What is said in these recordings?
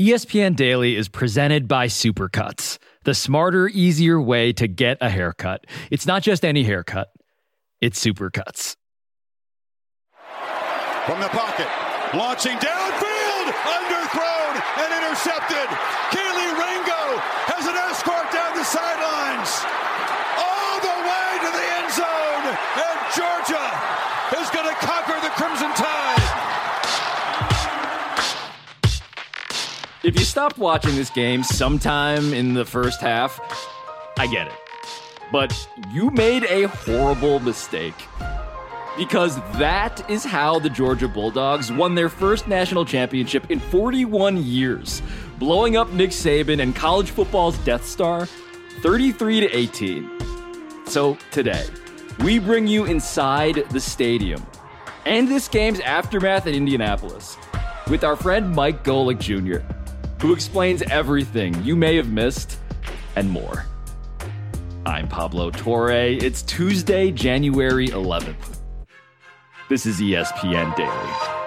ESPN Daily is presented by Supercuts, the smarter, easier way to get a haircut. It's not just any haircut, it's Supercuts. From the pocket, launching downfield, underthrown and intercepted. Kelee Ringo has an escort down the sidelines, all the way to the end zone, and Georgia is going to conquer the Crimson Tide. If you stopped watching this game sometime in the first half, I get it. But you made a horrible mistake. Because that is how the Georgia Bulldogs won their first national championship in 41 years, blowing up Nick Saban and college football's Death Star 33-18. So today, we bring you inside the stadium and this game's aftermath in Indianapolis with our friend Mike Golic Jr., who explains everything you may have missed and more. I'm Pablo Torre. It's Tuesday, January 11th. This is ESPN Daily.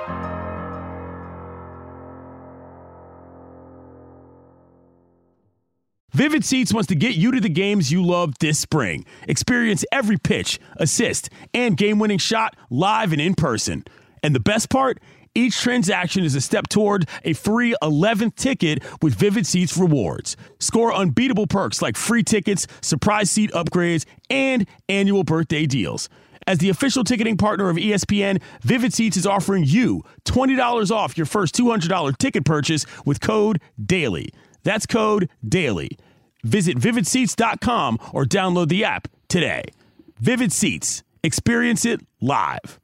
Vivid Seats wants to get you to the games you love this spring. Experience every pitch, assist, and game-winning shot live and in person. And the best part? Each transaction is a step toward a free 11th ticket with Vivid Seats rewards. Score unbeatable perks like free tickets, surprise seat upgrades, and annual birthday deals. As the official ticketing partner of ESPN, Vivid Seats is offering you $20 off your first $200 ticket purchase with code DAILY. That's code DAILY. Visit vividseats.com or download the app today. Vivid Seats. Experience it live.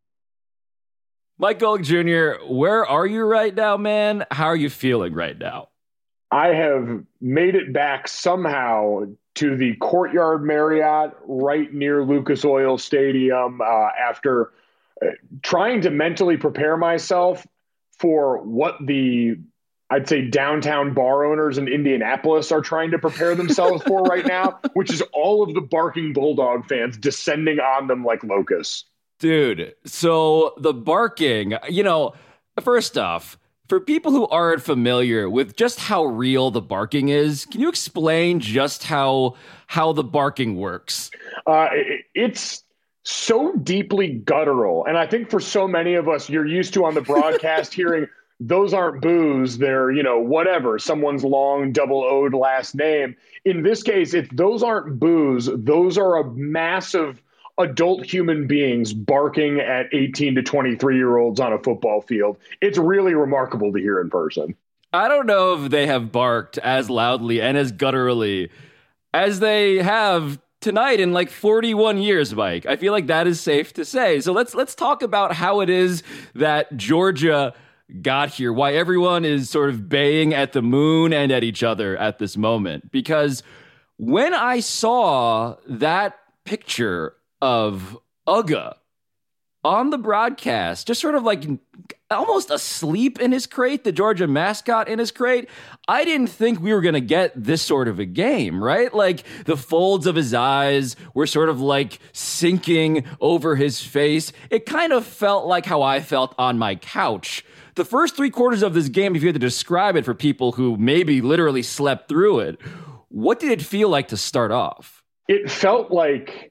Mike Golic Jr., where are you right now, man? How are you feeling right now? I have made it back somehow to the Courtyard Marriott right near Lucas Oil Stadium after trying to mentally prepare myself for what I'd say downtown bar owners in Indianapolis are trying to prepare themselves for right now, which is all of the barking Bulldog fans descending on them like locusts. Dude, so the barking, first off, for people who aren't familiar with just how real the barking is, can you explain just how the barking works? It's so deeply guttural. And I think for so many of us, you're used to on the broadcast hearing those aren't boos, they're, whatever, someone's long double-O'd last name. In this case, those aren't boos. Those are a massive adult human beings barking at 18 to 23-year-olds on a football field. It's really remarkable to hear in person. I don't know if they have barked as loudly and as gutturally as they have tonight in like 41 years, Mike. I feel like that is safe to say. So let's talk about how it is that Georgia got here, why everyone is sort of baying at the moon and at each other at this moment. Because when I saw that picture of Uga on the broadcast, just sort of like almost asleep in his crate, the Georgia mascot in his crate, I didn't think we were going to get this sort of a game, right? Like the folds of his eyes were sort of like sinking over his face. It kind of felt like how I felt on my couch. The first 3 quarters of this game, if you had to describe it for people who maybe literally slept through it, what did it feel like to start off? It felt like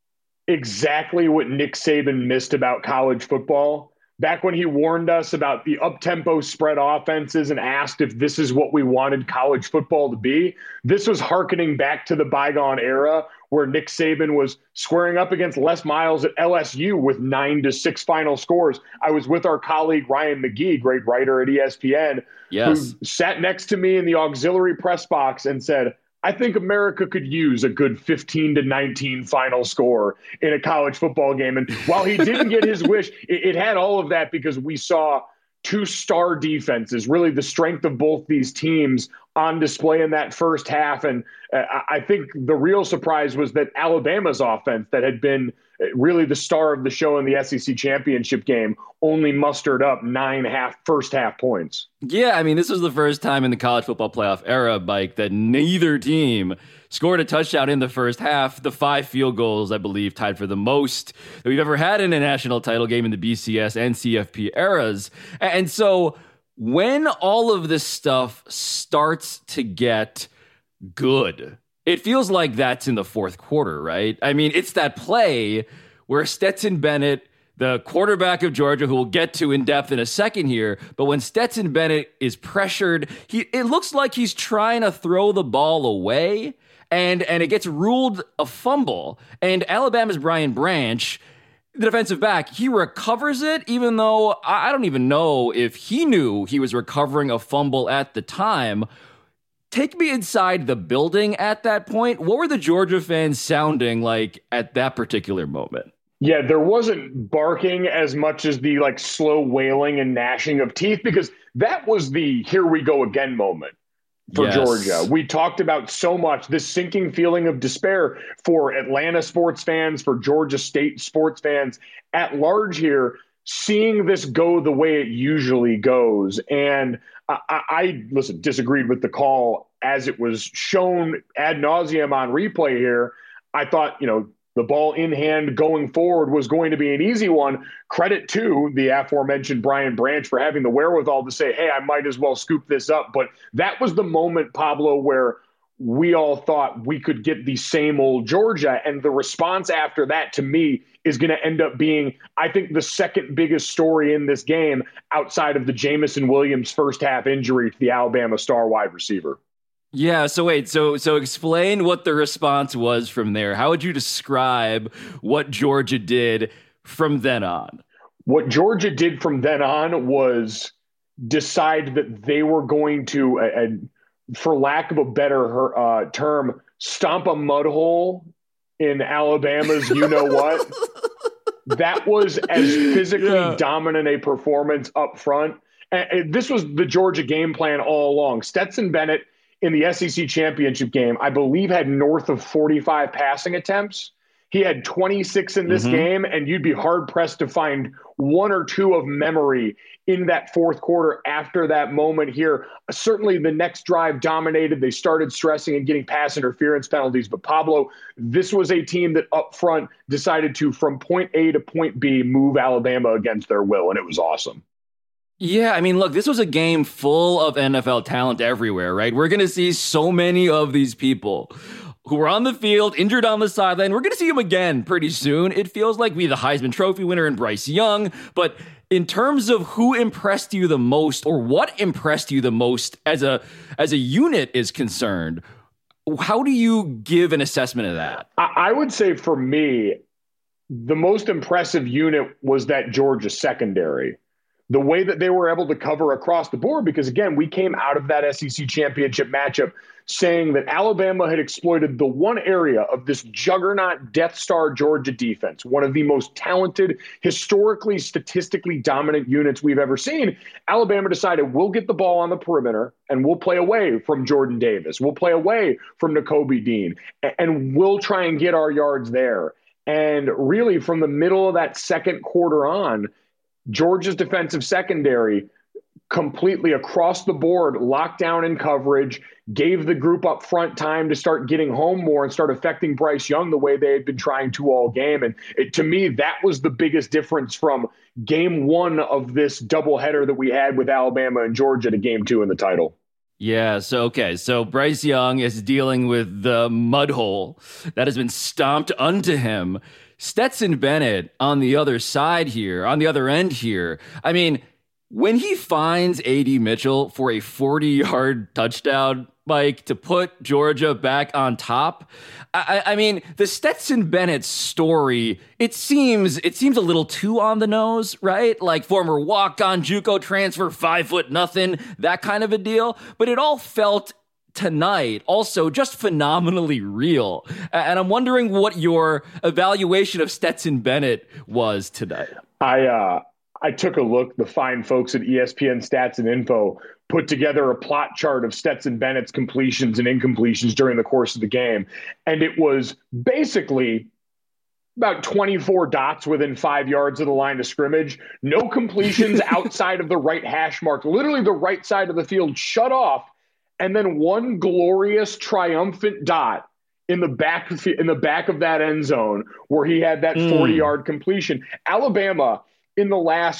exactly what Nick Saban missed about college football. Back when he warned us about the up-tempo spread offenses and asked if this is what we wanted college football to be, this was hearkening back to the bygone era where Nick Saban was squaring up against Les Miles at LSU with 9-6 final scores. I was with our colleague Ryan McGee, great writer at ESPN, who sat next to me in the auxiliary press box and said, I think America could use a good 15-19 final score in a college football game. And while he didn't get his wish, it had all of that because we saw 2 star defenses, really the strength of both these teams on display in that first half. And I think the real surprise was that Alabama's offense that had been really the star of the show in the SEC championship game only mustered up 9 first half points. Yeah, I mean, this was the first time in the college football playoff era, Mike, that neither team scored a touchdown in the first half. The 5 field goals, I believe, tied for the most that we've ever had in a national title game in the BCS and CFP eras. And so when all of this stuff starts to get good, it feels like that's in the fourth quarter, right? I mean, it's that play where Stetson Bennett, the quarterback of Georgia, who we'll get to in depth in a second here, but when Stetson Bennett is pressured, it looks like he's trying to throw the ball away, and it gets ruled a fumble. And Alabama's Brian Branch, the defensive back, he recovers it, even though I don't even know if he knew he was recovering a fumble at the time. Take me inside the building at that point. What were the Georgia fans sounding like at that particular moment? Yeah, there wasn't barking as much as the slow wailing and gnashing of teeth, because that was the here we go again moment for Georgia. We talked about so much this sinking feeling of despair for Atlanta sports fans, for Georgia State sports fans at large here, seeing this go the way it usually goes. And I disagreed with the call as it was shown ad nauseum on replay here. I thought, the ball in hand going forward was going to be an easy one. Credit to the aforementioned Brian Branch for having the wherewithal to say, hey, I might as well scoop this up. But that was the moment, Pablo, where we all thought we could get the same old Georgia. And the response after that, to me, is going to end up being, I think, the second biggest story in this game outside of the Jamison Williams first half injury to the Alabama star wide receiver. Yeah, so wait, so explain what the response was from there. How would you describe what Georgia did from then on? What Georgia did from then on was decide that they were going to, for lack of a better term, stomp a mud hole in Alabama's you-know-what. That was as physically dominant a performance up front. And this was the Georgia game plan all along. Stetson Bennett, in the SEC championship game, I believe had north of 45 passing attempts. He had 26 in this game, and you'd be hard-pressed to find one or two of memory in that fourth quarter after that moment here. Certainly the next drive dominated. They started stressing and getting pass interference penalties. But Pablo, this was a team that up front decided to, from point A to point B, move Alabama against their will, and it was awesome. Yeah, I mean, look, this was a game full of NFL talent everywhere, right? We're going to see so many of these people who were on the field, injured on the sideline. We're going to see them again pretty soon. It feels like we the Heisman Trophy winner in Bryce Young. But in terms of who impressed you the most, or what impressed you the most as a unit is concerned, how do you give an assessment of that? I would say for me, the most impressive unit was that Georgia secondary. The way that they were able to cover across the board, because, again, we came out of that SEC championship matchup saying that Alabama had exploited the one area of this juggernaut Death Star Georgia defense, one of the most talented, historically, statistically dominant units we've ever seen. Alabama decided we'll get the ball on the perimeter and we'll play away from Jordan Davis. We'll play away from Nakobe Dean, and we'll try and get our yards there. And really, from the middle of that second quarter on, Georgia's defensive secondary completely across the board locked down in coverage, gave the group up front time to start getting home more and start affecting Bryce Young the way they had been trying to all game. And to me, that was the biggest difference from game one of this doubleheader that we had with Alabama and Georgia to game two in the title. Yeah, so Bryce Young is dealing with the mud hole that has been stomped unto him. Stetson Bennett on the other side here, on the other end here, I mean, when he finds A.D. Mitchell for a 40-yard touchdown, Mike, to put Georgia back on top, I mean, the Stetson Bennett story, it seems a little too on the nose, right? Like former walk-on JUCO transfer, 5'0", that kind of a deal. But it all felt tonight also just phenomenally real. And I'm wondering what your evaluation of Stetson Bennett was tonight. I took a look. The fine folks at ESPN Stats and Info put together a plot chart of Stetson Bennett's completions and incompletions during the course of the game. And it was basically about 24 dots within 5 yards of the line of scrimmage. No completions outside of the right hash mark, literally the right side of the field shut off. And then one glorious triumphant dot in the back of that end zone where he had that 40-yard completion. Alabama, in the last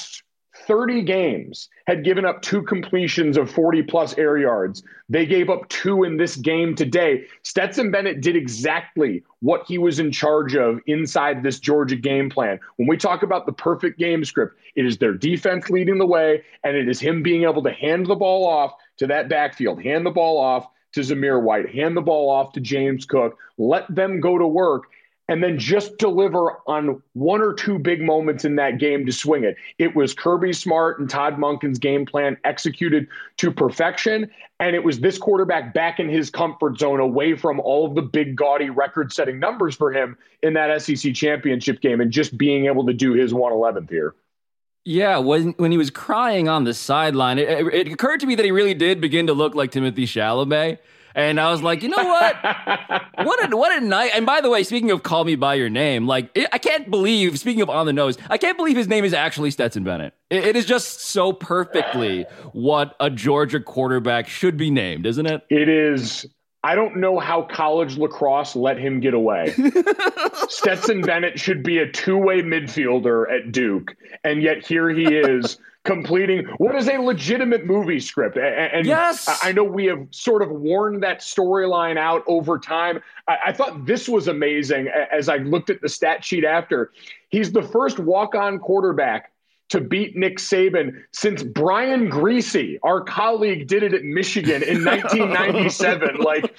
30 games, had given up 2 completions of 40-plus air yards. They gave up 2 in this game today. Stetson Bennett did exactly what he was in charge of inside this Georgia game plan. When we talk about the perfect game script, it is their defense leading the way, and it is him being able to hand the ball off to that backfield, hand the ball off to Zamir White, hand the ball off to James Cook, let them go to work, and then just deliver on 1 or 2 big moments in that game to swing it. It was Kirby Smart and Todd Monken's game plan executed to perfection, and it was this quarterback back in his comfort zone away from all of the big, gaudy, record-setting numbers for him in that SEC championship game and just being able to do his 111th here. Yeah, when he was crying on the sideline, it occurred to me that he really did begin to look like Timothée Chalamet. And I was like, you know what? What a night. And by the way, speaking of Call Me By Your Name, I can't believe, speaking of on the nose, I can't believe his name is actually Stetson Bennett. It is just so perfectly what a Georgia quarterback should be named, isn't it? It is. I don't know how college lacrosse let him get away. Stetson Bennett should be a 2-way midfielder at Duke, and yet here he is completing what is a legitimate movie script. And yes, I know we have sort of worn that storyline out over time. I thought this was amazing as I looked at the stat sheet after. He's the first walk-on quarterback to beat Nick Saban since Brian Griese, our colleague, did it at Michigan in 1997.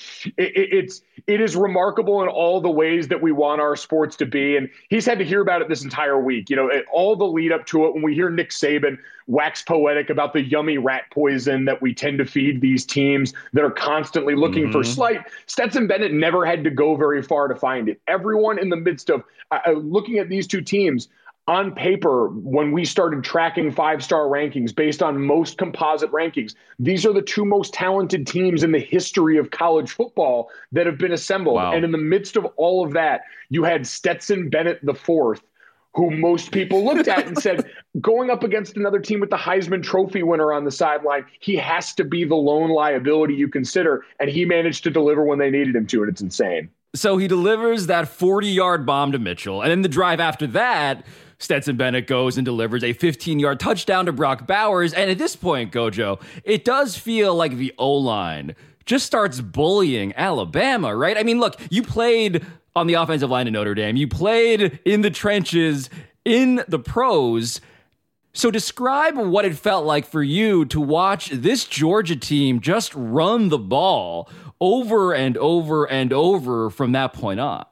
It is remarkable in all the ways that we want our sports to be. And he's had to hear about it this entire week. All the lead up to it, when we hear Nick Saban wax poetic about the yummy rat poison that we tend to feed these teams that are constantly looking for slight. Stetson Bennett never had to go very far to find it. Everyone in the midst of looking at these two teams, on paper, when we started tracking 5-star rankings based on most composite rankings, these are the 2 most talented teams in the history of college football that have been assembled. Wow. And in the midst of all of that, you had Stetson Bennett IV, who most people looked at and said, going up against another team with the Heisman Trophy winner on the sideline, he has to be the lone liability you consider. And he managed to deliver when they needed him to, and it's insane. So he delivers that 40-yard bomb to Mitchell. And then the drive after that, Stetson Bennett goes and delivers a 15-yard touchdown to Brock Bowers. And at this point, Gojo, it does feel like the O-line just starts bullying Alabama, right? I mean, look, you played on the offensive line in Notre Dame. You played in the trenches in the pros. So describe what it felt like for you to watch this Georgia team just run the ball over and over and over from that point on.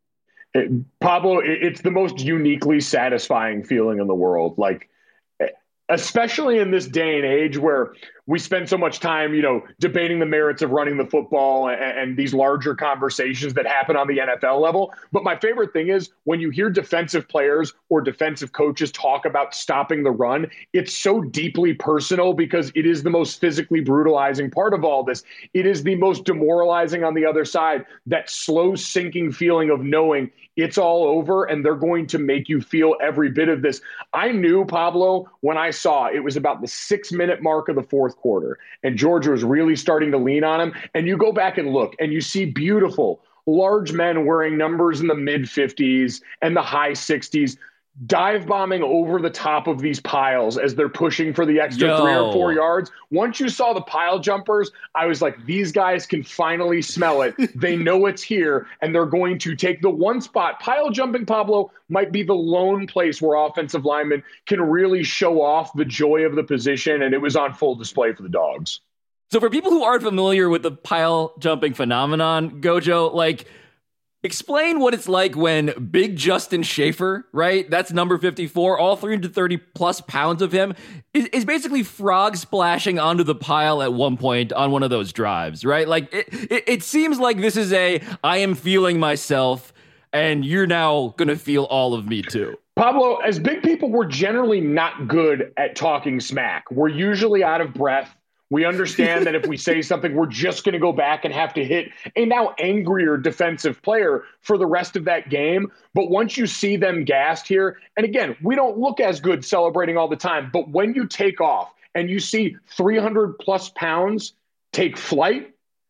Pablo, it's the most uniquely satisfying feeling in the world. Especially in this day and age where we spend so much time, debating the merits of running the football and these larger conversations that happen on the NFL level. But my favorite thing is when you hear defensive players or defensive coaches talk about stopping the run, it's so deeply personal because it is the most physically brutalizing part of all this. It is the most demoralizing on the other side, that slow sinking feeling of knowing it's all over and they're going to make you feel every bit of this. I knew, Pablo, when I saw it was about the 6-minute mark of the fourth quarter and Georgia was really starting to lean on him. And you go back and look and you see beautiful, large men wearing numbers in the mid-50s and the high 60s, dive bombing over the top of these piles as they're pushing for the extra 3 or 4 yards. Once you saw the pile jumpers, I was like, these guys can finally smell it. They know it's here, and they're going to take the one spot. Pile jumping, Pablo, might be the lone place where offensive linemen can really show off the joy of the position, and it was on full display for the Dogs. So for people who aren't familiar with the pile jumping phenomenon, Gojo, explain what it's like when big Justin Schaefer, right? That's number 54, all 330 plus pounds of him, is basically frog splashing onto the pile at one point on one of those drives, right? It seems like this is I am feeling myself, and you're now going to feel all of me too. Pablo, as big people, we're generally not good at talking smack. We're usually out of breath. We understand that if we say something, we're just going to go back and have to hit a now angrier defensive player for the rest of that game. But once you see them gassed here, and again, we don't look as good celebrating all the time, but when you take off and you see 300 plus pounds take flight,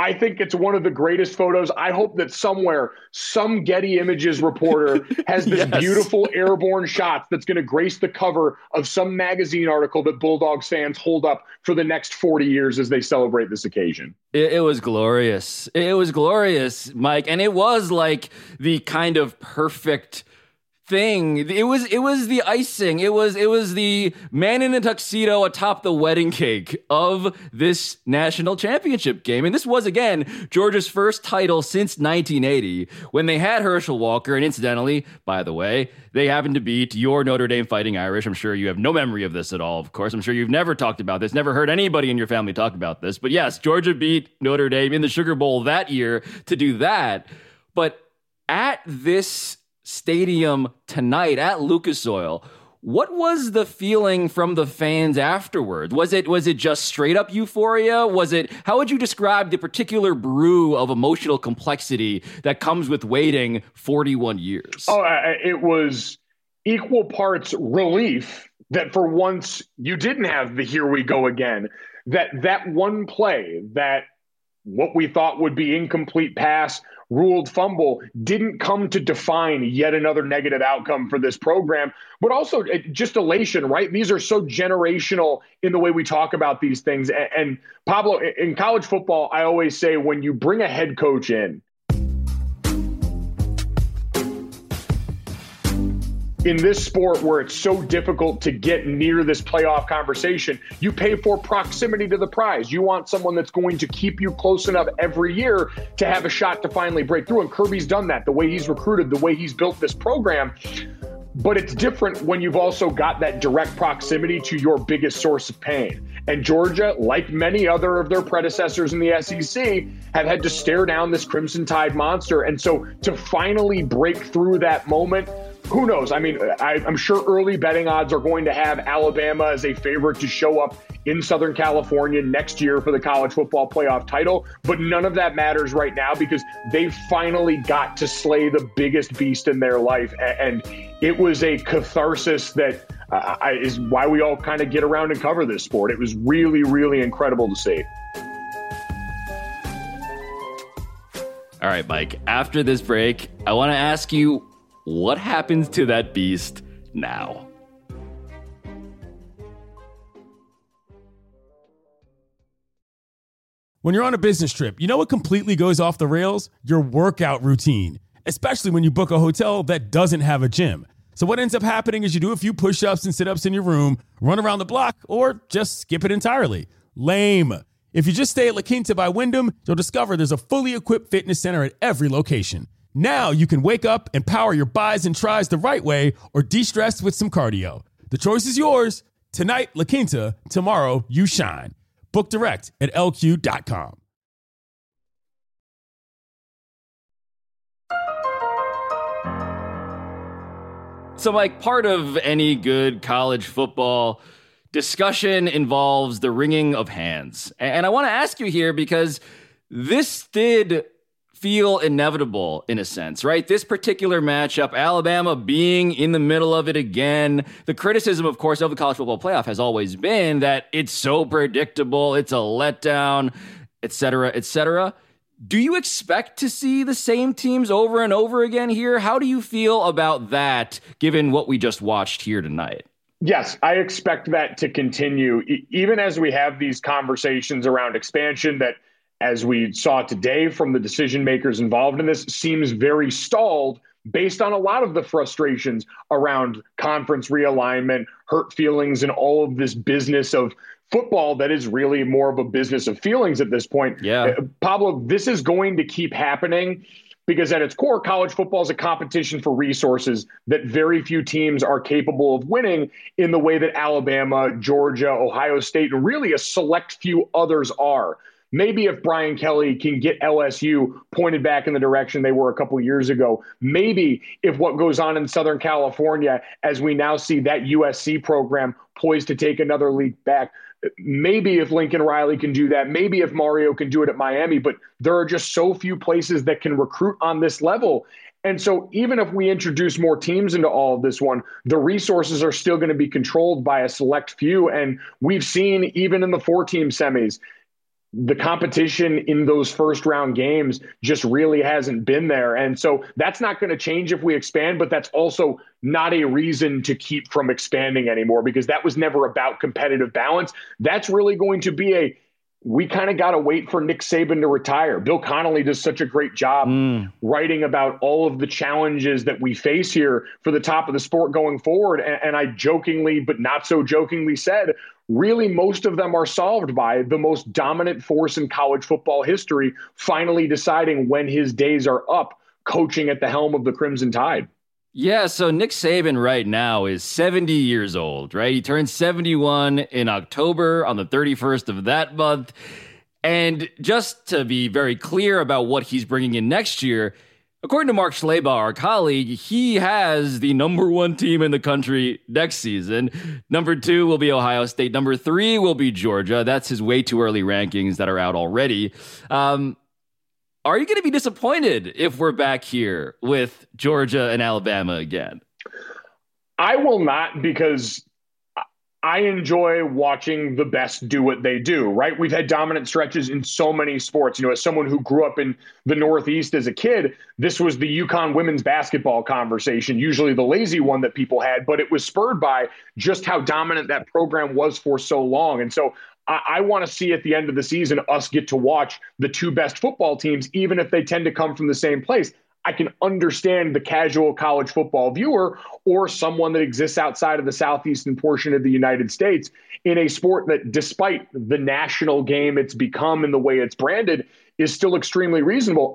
I think it's one of the greatest photos. I hope that somewhere, some Getty Images reporter has this beautiful airborne shot that's going to grace the cover of some magazine article that Bulldogs fans hold up for the next 40 years as they celebrate this occasion. It was glorious. It was glorious, Mike. And it was like the kind of perfect thing. It was the icing. It was the man in a tuxedo atop the wedding cake of this national championship game. And this was, again, Georgia's first title since 1980 when they had Herschel Walker. And incidentally, by the way, they happened to beat your Notre Dame Fighting Irish. I'm sure you have no memory of this at all, of course. I'm sure you've never talked about this, never heard anybody in your family talk about this. But yes, Georgia beat Notre Dame in the Sugar Bowl that year to do that. But at this stadium tonight at Lucas Oil, what was the feeling from the fans afterwards? Was it just straight up euphoria? How would you describe the particular brew of emotional complexity that comes with waiting 41 years? It was equal parts relief that for once you didn't have the here we go again, that one play, that what we thought would be incomplete pass, ruled fumble, didn't come to define yet another negative outcome for this program, but also just elation, right? These are so generational in the way we talk about these things. And Pablo, in college football, I always say when you bring a head coach in this sport where it's so difficult to get near this playoff conversation, you pay for proximity to the prize. You want someone that's going to keep you close enough every year to have a shot to finally break through. And Kirby's done that, the way he's recruited, the way he's built this program. But it's different when you've also got that direct proximity to your biggest source of pain. And Georgia, like many other of their predecessors in the SEC, have had to stare down this Crimson Tide monster. And so to finally break through that moment, who knows? I mean, I'm sure early betting odds are going to have Alabama as a favorite to show up in Southern California next year for the college football playoff title. But none of that matters right now because they finally got to slay the biggest beast in their life. And it was a catharsis that is why we all kind of get around and cover this sport. It was really, really incredible to see. All right, Mike, after this break, I want to ask you, what happens to that beast now? When you're on a business trip, you know what completely goes off the rails? Your workout routine, especially when you book a hotel that doesn't have a gym. So what ends up happening is you do a few push-ups and sit-ups in your room, run around the block, or just skip it entirely. Lame. If you just stay at La Quinta by Wyndham, you'll discover there's a fully equipped fitness center at every location. Now you can wake up and power your buys and tries the right way or de-stress with some cardio. The choice is yours. Tonight, La Quinta. Tomorrow, you shine. Book direct at lq.com. So, Mike, part of any good college football discussion involves the wringing of hands. And I want to ask you here because this did feel inevitable in a sense, right? This particular matchup, Alabama being in the middle of it again. The criticism, of course, of the college football playoff has always been that it's so predictable, it's a letdown, et cetera, et cetera. Do you expect to see the same teams over and over again here? How do you feel about that, given what we just watched here tonight? Yes, I expect that to continue, even as we have these conversations around expansion that, as we saw today from the decision makers involved in this, seems very stalled based on a lot of the frustrations around conference realignment, hurt feelings, and all of this business of football that is really more of a business of feelings at this point. Yeah. Pablo, this is going to keep happening because at its core, college football is a competition for resources that very few teams are capable of winning in the way that Alabama, Georgia, Ohio State, and really a select few others are. Maybe if Brian Kelly can get LSU pointed back in the direction they were a couple years ago, maybe if what goes on in Southern California, as we now see that USC program poised to take another leap back, maybe if Lincoln Riley can do that, maybe if Mario can do it at Miami, but there are just so few places that can recruit on this level. And so even if we introduce more teams into all of this one, the resources are still going to be controlled by a select few. And we've seen even in the 4-team semis, the competition in those first round games just really hasn't been there. And so that's not going to change if we expand, but that's also not a reason to keep from expanding anymore, because that was never about competitive balance. That's really going to be we kind of got to wait for Nick Saban to retire. Bill Connolly does such a great job writing about all of the challenges that we face here for the top of the sport going forward. And I jokingly, but not so jokingly said, really, most of them are solved by the most dominant force in college football history finally deciding when his days are up coaching at the helm of the Crimson Tide. Yeah, so Nick Saban right now is 70 years old, right? He turned 71 in October on the 31st of that month. And just to be very clear about what he's bringing in next year, according to Mark Schlabach, our colleague, he has the number 1 team in the country next season. Number 2 will be Ohio State. Number 3 will be Georgia. That's his way too early rankings that are out already. Are you going to be disappointed if we're back here with Georgia and Alabama again? I will not, because I enjoy watching the best do what they do, right? We've had dominant stretches in so many sports. You know, as someone who grew up in the Northeast as a kid, this was the UConn women's basketball conversation, usually the lazy one that people had, but it was spurred by just how dominant that program was for so long. And so I want to see at the end of the season us get to watch the 2 best football teams, even if they tend to come from the same place. I can understand the casual college football viewer or someone that exists outside of the southeastern portion of the United States in a sport that, despite the national game it's become and the way it's branded, is still extremely reasonable.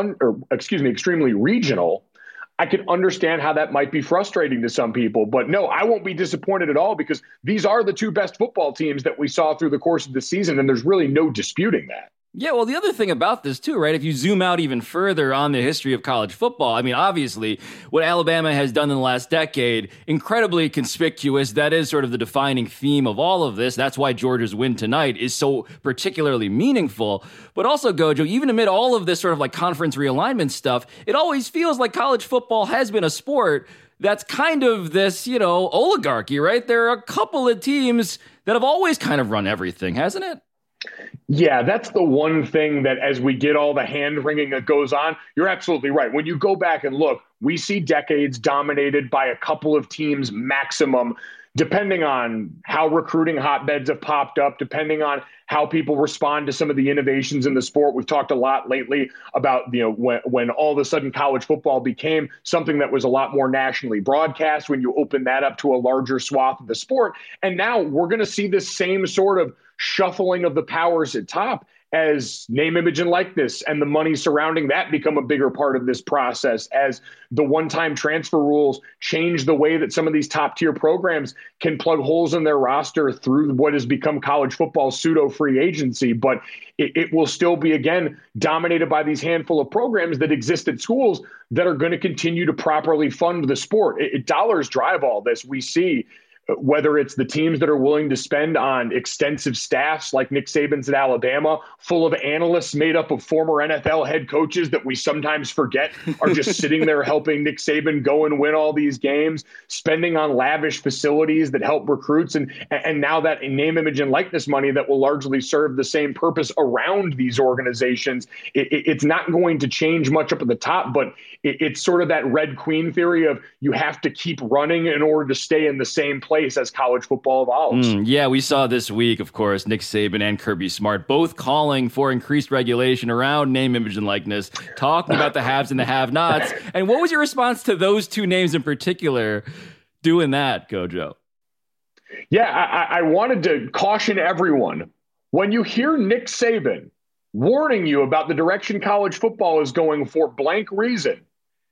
Extremely regional. I can understand how that might be frustrating to some people, but no, I won't be disappointed at all, because these are the 2 best football teams that we saw through the course of the season, and there's really no disputing that. Yeah, well, the other thing about this too, right, if you zoom out even further on the history of college football, I mean, obviously, what Alabama has done in the last decade, incredibly conspicuous. That is sort of the defining theme of all of this. That's why Georgia's win tonight is so particularly meaningful. But also, Gojo, even amid all of this sort of like conference realignment stuff, it always feels like college football has been a sport that's kind of this, you know, oligarchy, right? There are a couple of teams that have always kind of run everything, hasn't it? Yeah, that's the one thing that as we get all the hand wringing that goes on, you're absolutely right. When you go back and look, we see decades dominated by a couple of teams maximum, depending on how recruiting hotbeds have popped up, depending on how people respond to some of the innovations in the sport. We've talked a lot lately about, you know, when all of a sudden college football became something that was a lot more nationally broadcast, when you open that up to a larger swath of the sport. And now we're going to see this same sort of shuffling of the powers at top as name, image, and likeness and the money surrounding that become a bigger part of this process, as the one-time transfer rules change the way that some of these top-tier programs can plug holes in their roster through what has become college football pseudo-free agency. But it will still be, again, dominated by these handful of programs that exist at schools that are going to continue to properly fund the sport. Dollars drive all this. We see whether it's the teams that are willing to spend on extensive staffs like Nick Saban's at Alabama, full of analysts made up of former NFL head coaches that we sometimes forget are just sitting there helping Nick Saban go and win all these games, spending on lavish facilities that help recruits, and now that name, image, and likeness money that will largely serve the same purpose around these organizations. It's not going to change much up at the top, but it's sort of that Red Queen theory of you have to keep running in order to stay in the same place as college football evolves. Yeah, we saw this week, of course, Nick Saban and Kirby Smart both calling for increased regulation around name, image, and likeness, talking about the haves and the have-nots. And what was your response to those 2 names in particular doing that, Gojo? Yeah, I wanted to caution everyone. When you hear Nick Saban warning you about the direction college football is going for blank reason,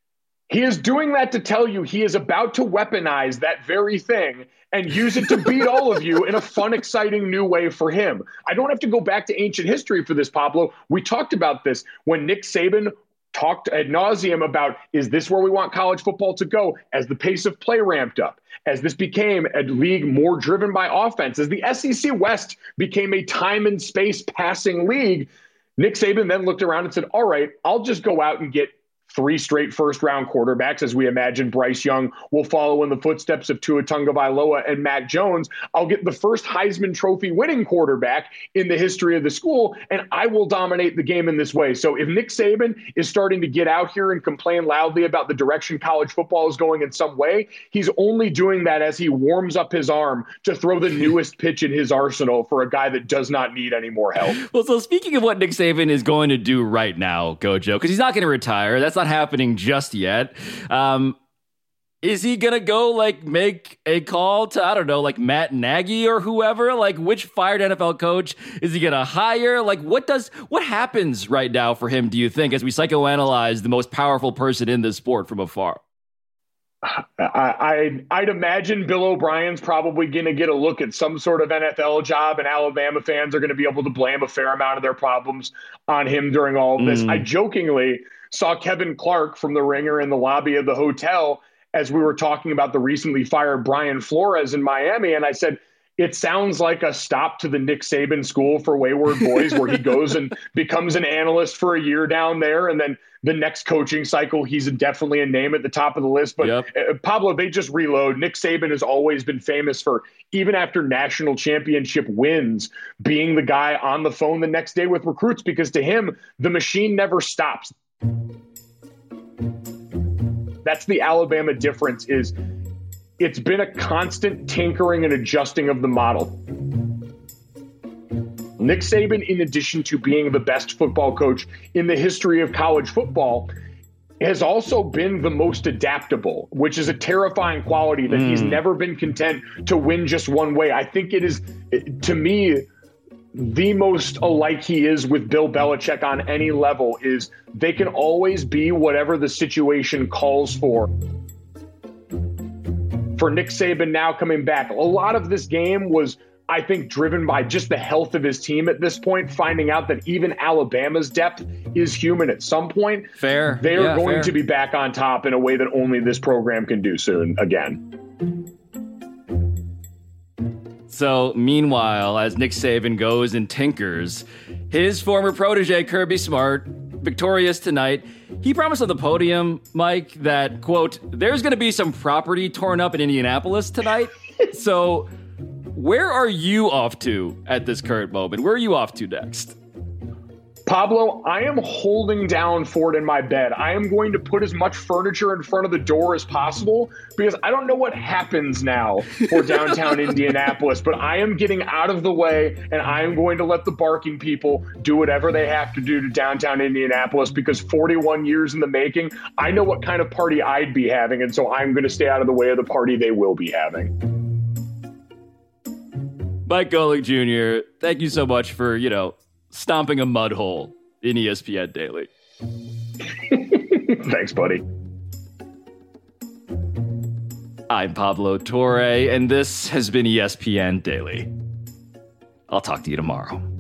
he is doing that to tell you he is about to weaponize that very thing and use it to beat all of you in a fun, exciting new way for him. I don't have to go back to ancient history for this, Pablo. We talked about this when Nick Saban talked ad nauseum about, is this where we want college football to go as the pace of play ramped up, as this became a league more driven by offense, as the SEC West became a time and space passing league. Nick Saban then looked around and said, all right, I'll just go out and get 3 straight first-round quarterbacks, as we imagine Bryce Young will follow in the footsteps of Tua Tagovailoa and Mac Jones. I'll get the first Heisman Trophy winning quarterback in the history of the school, and I will dominate the game in this way. So if Nick Saban is starting to get out here and complain loudly about the direction college football is going in some way, he's only doing that as he warms up his arm to throw the newest pitch in his arsenal for a guy that does not need any more help. Well, so speaking of what Nick Saban is going to do right now, Gojo, because he's not going to retire. That's not happening just yet. Is he going to go make a call to, I don't know, Matt Nagy or whoever? Which fired NFL coach is he going to hire? What happens right now for him, do you think, as we psychoanalyze the most powerful person in this sport from afar? I'd imagine Bill O'Brien's probably going to get a look at some sort of NFL job, and Alabama fans are going to be able to blame a fair amount of their problems on him during all of this. I jokingly saw Kevin Clark from The Ringer in the lobby of the hotel as we were talking about the recently fired Brian Flores in Miami, and I said, it sounds like a stop to the Nick Saban School for Wayward Boys, where he goes and becomes an analyst for a year down there. And then the next coaching cycle, he's definitely a name at the top of the list. But Pablo, they just reload. Nick Saban has always been famous for, even after national championship wins, being the guy on the phone the next day with recruits, because to him, the machine never stops. That's the Alabama difference, is it's been a constant tinkering and adjusting of the model. Nick Saban, in addition to being the best football coach in the history of college football, has also been the most adaptable, which is a terrifying quality, that he's never been content to win just one way. I think it is, to me, the most alike he is with Bill Belichick on any level is they can always be whatever the situation calls for. For Nick Saban now coming back, a lot of this game was, I think, driven by just the health of his team at this point, finding out that even Alabama's depth is human at some point. Fair. They are going to be back on top in a way that only this program can do soon again. So, meanwhile, as Nick Saban goes and tinkers, his former protege, Kirby Smart, victorious tonight, he promised on the podium, Mike, that, quote, there's going to be some property torn up in Indianapolis tonight. So, where are you off to at this current moment? Where are you off to next? Pablo, I am holding down Fort in my bed. I am going to put as much furniture in front of the door as possible, because I don't know what happens now for downtown Indianapolis, but I am getting out of the way, and I am going to let the barking people do whatever they have to do to downtown Indianapolis, because 41 years in the making, I know what kind of party I'd be having, and so I'm going to stay out of the way of the party they will be having. Mike Golic Jr., thank you so much for, stomping a mud hole in ESPN Daily. Thanks, buddy. I'm Pablo Torre, and this has been ESPN Daily. I'll talk to you tomorrow.